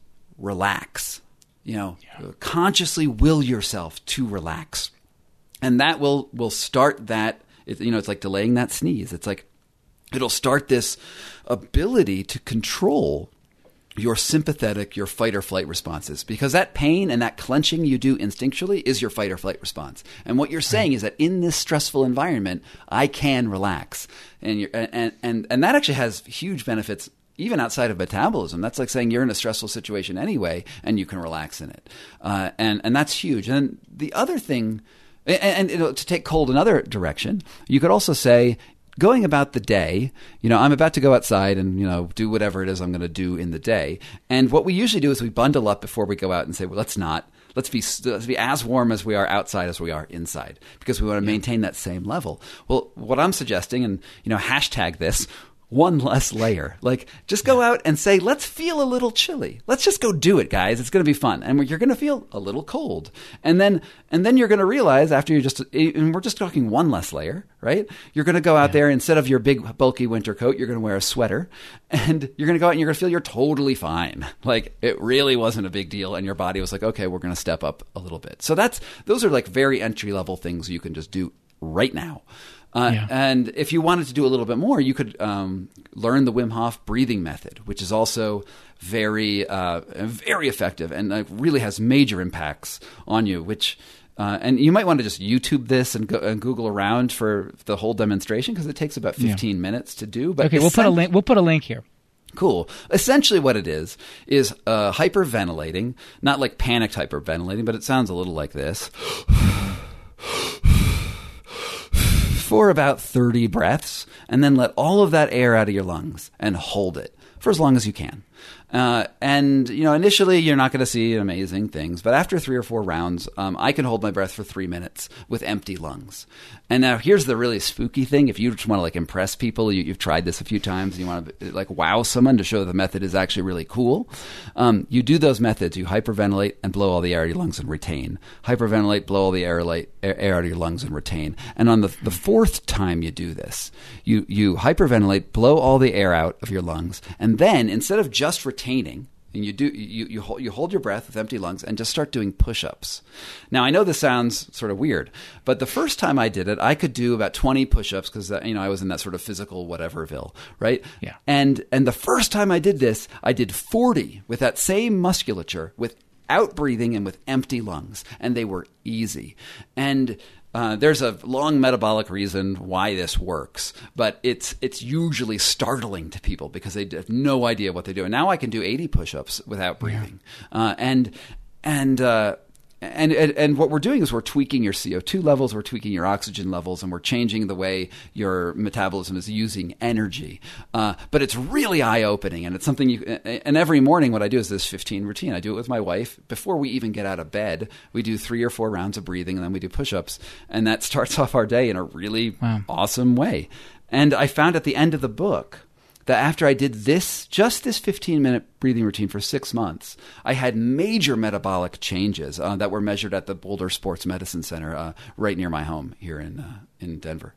Speaker 3: relax. You know, yeah. consciously will yourself to relax, and that will will start that. It, you know, it's like delaying that sneeze. It's like it'll start this ability to control your sympathetic, your fight or flight responses, because that pain and that clenching you do instinctually is your fight or flight response. And what you're saying right. is that in this stressful environment, I can relax, and you're, and and and that actually has huge benefits even outside of metabolism. That's like saying you're in a stressful situation anyway, and you can relax in it, uh, and and that's huge. And the other thing, and, and you know, to take cold another direction, you could also say, going about the day, you know, I'm about to go outside and, you know, do whatever it is I'm going to do in the day. And what we usually do is we bundle up before we go out and say, well, let's not. Let's be let's be as warm as we are outside as we are inside, because we want to maintain that same level. Well, what I'm suggesting, and, you know, hashtag this, one less layer. Like, just go out and say, let's feel a little chilly. Let's just go do it, guys. It's going to be fun. And you're going to feel a little cold. And then and then you're going to realize after you just, and we're just talking one less layer, right? You're going to go out yeah. there, instead of your big, bulky winter coat, you're going to wear a sweater. And you're going to go out and you're going to feel you're totally fine. Like, it really wasn't a big deal. And your body was like, okay, we're going to step up a little bit. So that's, those are like very entry-level things you can just do right now. Uh, yeah. And if you wanted to do a little bit more, you could um, learn the Wim Hof breathing method, which is also very, uh, very effective and uh, really has major impacts on you. Which, uh, and you might want to just YouTube this and, go, and Google around for the whole demonstration, because it takes about fifteen yeah. minutes to do. But
Speaker 1: okay, we'll put a link. We'll put a link here.
Speaker 3: Cool. Essentially what it is, is uh, hyperventilating, not like panicked hyperventilating, but it sounds a little like this. For about thirty breaths, and then let all of that air out of your lungs and hold it for as long as you can. Uh, and, you know, initially you're not going to see amazing things, but after three or four rounds, um, I can hold my breath for three minutes with empty lungs. And now here's the really spooky thing. If you just want to like impress people, you, you've tried this a few times, and you want to like wow someone to show the method is actually really cool. Um, you do those methods. You hyperventilate and blow all the air out of your lungs and retain. Hyperventilate, blow all the air, light, air, air out of your lungs and retain. And on the, the fourth time you do this, you, you hyperventilate, blow all the air out of your lungs, and then instead of just retaining, and you do you you hold, you hold your breath with empty lungs and just start doing push-ups. Now, I know this sounds sort of weird, but the first time I did it, I could do about twenty push-ups because you know I was in that sort of physical whateverville, right?
Speaker 1: Yeah.
Speaker 3: And and the first time I did this, I did forty with that same musculature, without breathing and with empty lungs, and they were easy. And Uh, there's a long metabolic reason why this works, but it's it's usually startling to people because they have no idea what they do. And now I can do eighty push-ups without breathing, yeah. uh, and and. Uh, And, and and what we're doing is we're tweaking your C O two levels, we're tweaking your oxygen levels, and we're changing the way your metabolism is using energy. Uh, but it's really eye-opening, and it's something you – and every morning what I do is this fifteen routine. I do it with my wife. Before we even get out of bed, we do three or four rounds of breathing, and then we do push-ups. And that starts off our day in a really wow. awesome way. And I found at the end of the book – that after I did this, just this fifteen-minute breathing routine for six months, I had major metabolic changes uh, that were measured at the Boulder Sports Medicine Center uh, right near my home here in uh, in Denver.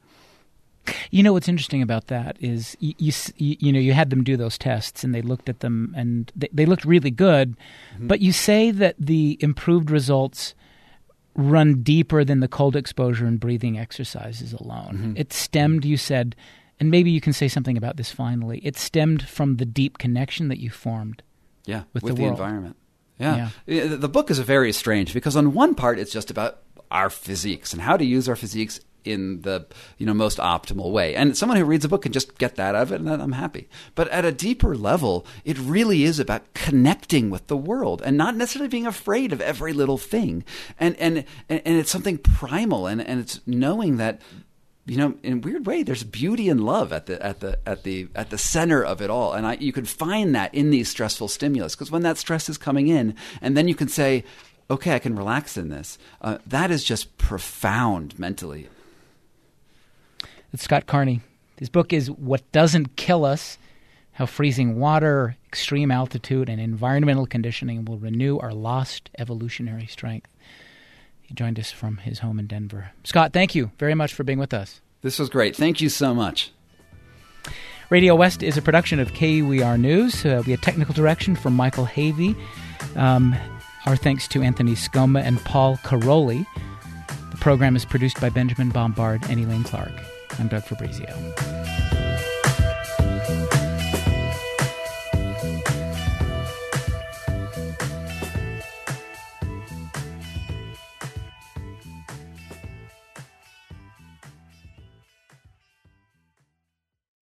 Speaker 1: You know what's interesting about that is you, you you know you had them do those tests and they looked at them and they, they looked really good, mm-hmm. but you say that the improved results run deeper than the cold exposure and breathing exercises alone. Mm-hmm. It stemmed, you said. And maybe you can say something about this finally. It stemmed from the deep connection that you formed
Speaker 3: yeah,
Speaker 1: with,
Speaker 3: with
Speaker 1: the,
Speaker 3: the
Speaker 1: world.
Speaker 3: environment. Yeah. yeah. The book is very strange because on one part it's just about our physiques and how to use our physiques in the you know most optimal way. And someone who reads a book can just get that out of it, and I'm happy. But at a deeper level, it really is about connecting with the world and not necessarily being afraid of every little thing. And and and it's something primal, and, and it's knowing that you know, in a weird way, there's beauty and love at the at the at the at the center of it all, and I, you can find that in these stressful stimulus. Because when that stress is coming in, and then you can say, "Okay, I can relax in this." Uh, that is just profound mentally.
Speaker 1: It's Scott Carney. His book is "What Doesn't Kill Us: How Freezing Water, Extreme Altitude, and Environmental Conditioning Will Renew Our Lost Evolutionary Strength." He joined us from his home in Denver. Scott, thank you very much for being with us.
Speaker 3: This was great. Thank you so much.
Speaker 1: Radio West is a production of K U E R News. Uh, we had technical direction from Michael Havey. Um, our thanks to Anthony Scoma and Paul Caroli. The program is produced by Benjamin Bombard and Elaine Clark. I'm Doug Fabrizio.